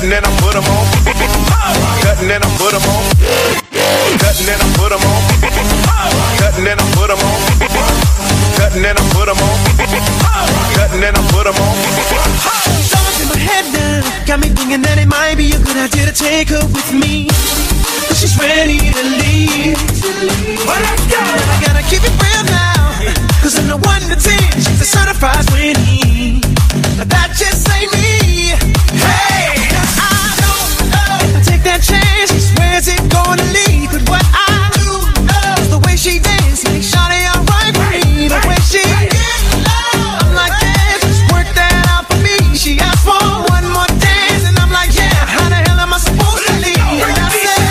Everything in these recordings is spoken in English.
Cutting and I put 'em on. Cutting and I put 'em on. Cutting and I put 'em on. Cutting and I put 'em on. Cutting and I put 'em on. Cutting and I put 'em on. Thoughts in my head now got me thinking that it might be a good idea to take her with me. Cause she's ready to leave. Well, let's go. I gotta keep it real now. Cause I'm the 1 to 10. She's a certified winnie. That just ain't me. Hey, I don't know. I take that chance. Where's it gonna lead? But what I do know is the way she dances. Make shawty alright with me. The way she gets low. I'm like, yeah, just work that out for me. She asked for one more dance, and I'm like, yeah. How the hell am I supposed to leave? And I said,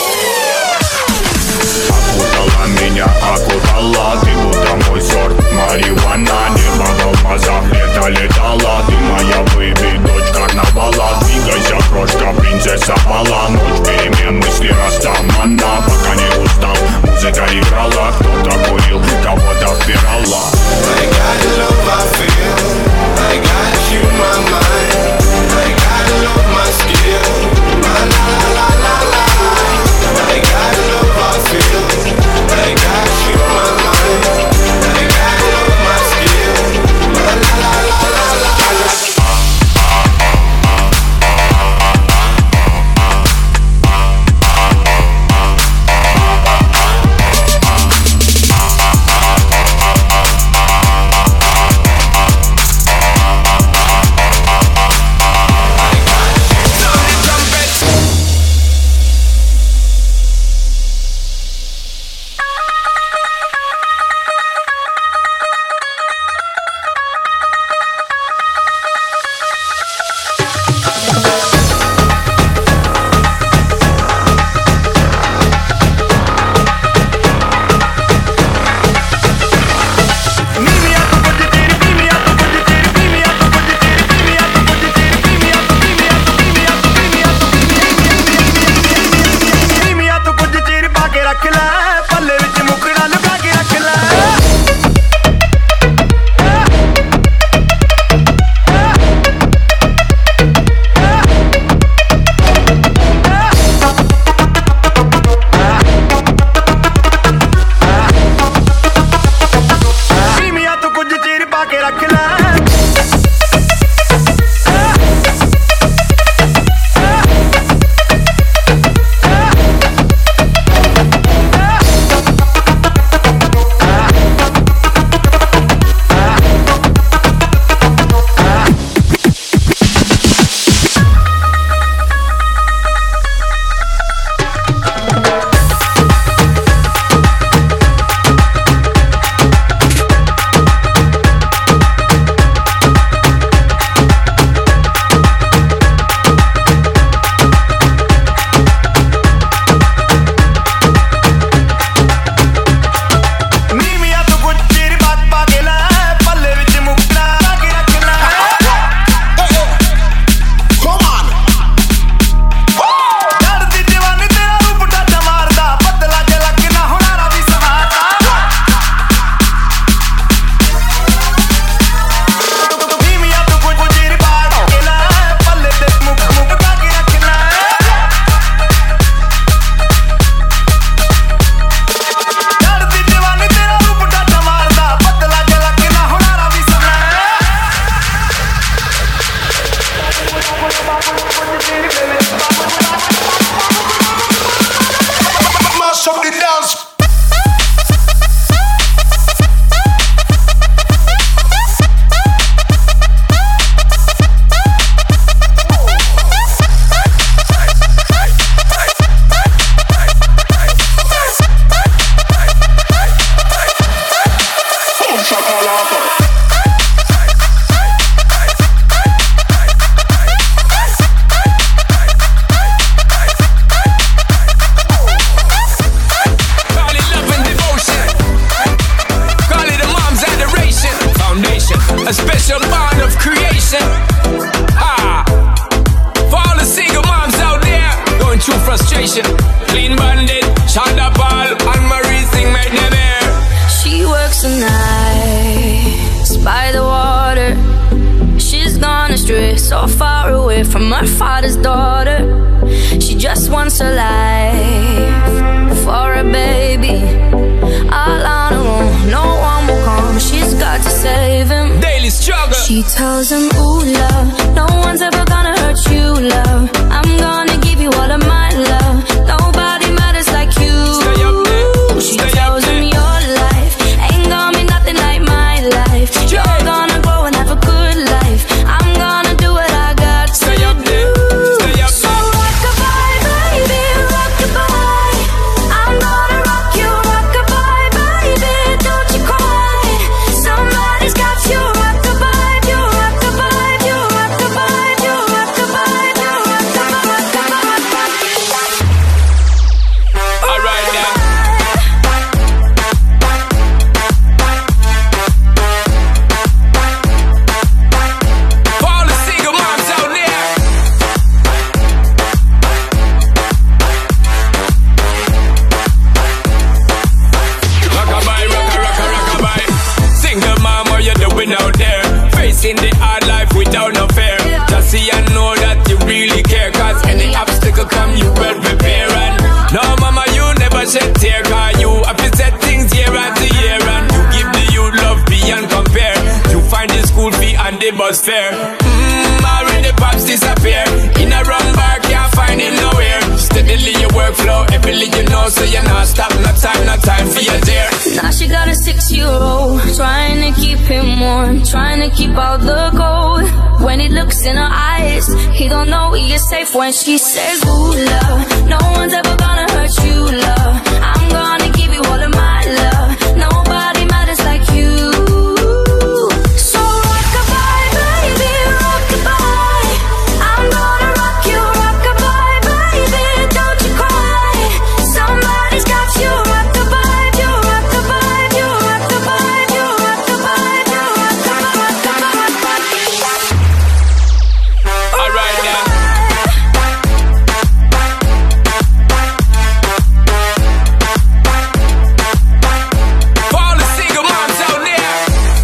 окутала меня, окутала. Ты будто мой сорт марихуана. Небо в алмазах, лето летала. Ты моя бэйби, away from her father's daughter. She just wants a life for a baby. All on her own, no one will come. She's got to save him. Daily struggle. She tells him, ooh, love, no one's ever gonna hurt you, love. I'm gonna give you all of my love. Nobody matters like you. Stay up there. She Stay tells up there. him your life ain't gonna be nothing like my life. You're gonna grow and have a good life. I'm gonna do what I got to Stay up there. Stay up So there. rock-a-bye, baby, rock-a-bye. I'm gonna rock you, rock-a-bye, baby, don't you cry. Somebody's got you, rock-a-bye, you rock-a-bye, you rock-a-bye, you rock-a-bye, you rock-a-bye. Alright then. For all the single moms out there. Rock-a-bye, rock-a-bye. Single mom, what you doing out there? Facing the hard life without no fear. Just see and know that you really care. Cause any obstacle come, you well prepare. And no mama, you never shed tear. Cause you have to set things year after year. And you give the youth love beyond compare. You find the school fee and the bus fare. Already pops disappear. In a wrong bar, can't find him nowhere. Steadily your workflow, every you know. So you're not stop, no time for your dear. Now she got a 6-year-old, trying to keep him warm, trying to keep out the cold. When he looks in her eyes, he don't know he is safe when she says, ooh, love, no one's ever gonna hurt you, love. I'm gonna give you all of my love. Nobody matters like you. So rock-a-bye, baby, rock-a-bye. I'm gonna rock you, rock-a-bye, baby, don't you cry. Somebody's got you, rock-a-bye, you rock-a-bye, you rock-a-bye, you rock-a-bye, you rock-a-bye. Alright then. For all the single moms out there.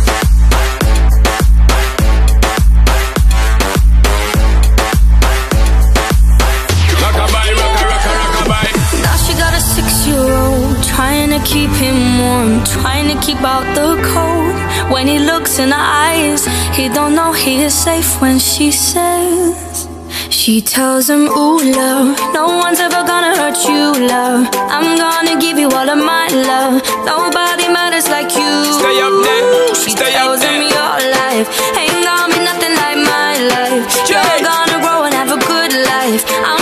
Rock-a-bye, rock-a-bye. Now she got a 6-year-old, trying to keep him warm, trying to keep out the cold. When he looks in her eyes, he don't know he is safe when she says, she tells him, ooh, love, no one's ever gonna hurt you, love. I'm gonna give you all of my love. Nobody matters like you. Stay up there. She Stay up tells him there. your life ain't gonna be nothing like my life. You're gonna grow and have a good life.